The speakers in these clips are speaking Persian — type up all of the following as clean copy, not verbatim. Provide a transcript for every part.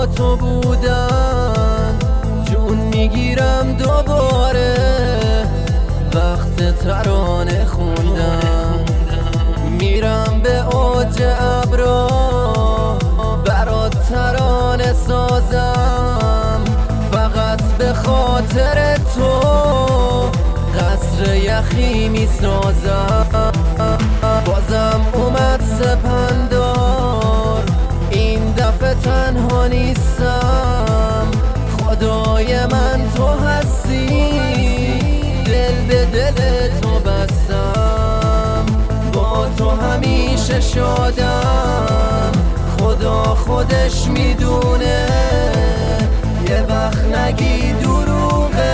تو بودن جون میگیرم دوباره، وقت ترانه خوندم میرم به اوج ابرا، برات ترانه سازم فقط به خاطر تو، قصر یخی میسازم. بازم اومد سپندار، این دفعه تنها نیستم، خدای من تو هستی، دل به دل تو بستم، با تو همیشه شادم، خدا خودش میدونه، یه وقت نگی دروغه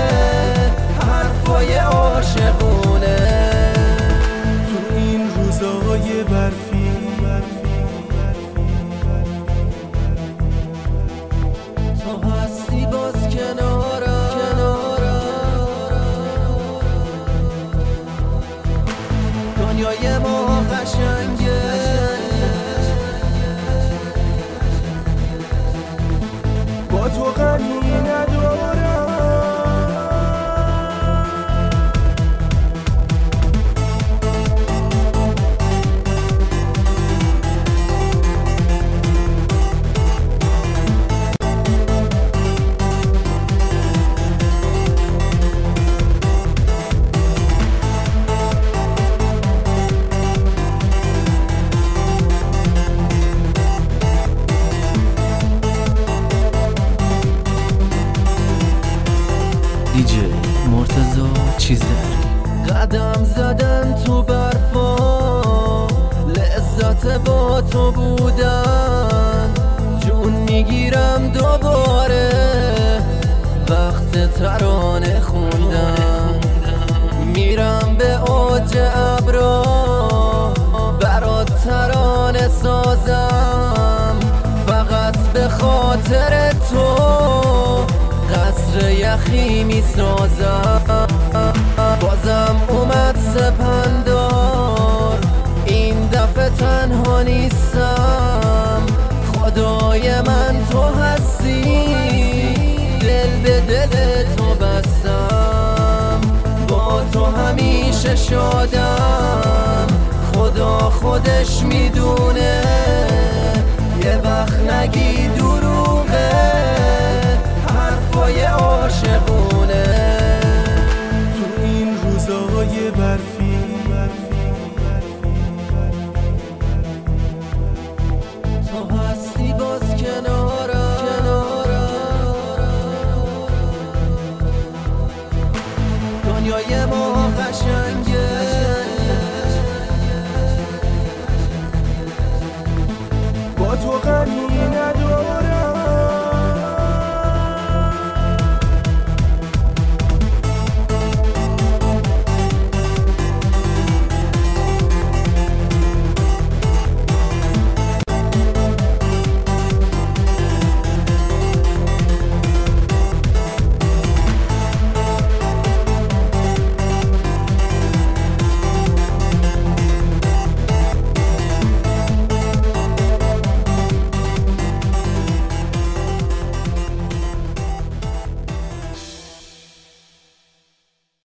حرفای عاشقونه. تو این روزای برفی تو هستی باز کنارم، دنیای ما قشنگه، با تو غمی ندارم. دیجی مرتضی چیزداری. قدم زدن تو برفا، لذت با تو بودن جون میگیرم دوباره، وقت ترانه خوندم میرم به اوج ابرا، برات ترانه سازم فقط به خاطر تو، قصر یخی میسازم. بازم اومد سپندار، این دفعه تنها نیستم، خدای من تو هستی، دل به دل تو بستم، با تو همیشه شادم، خدا خودش میدونه، یه وقت نگی دروغه حرفای عاشقونه.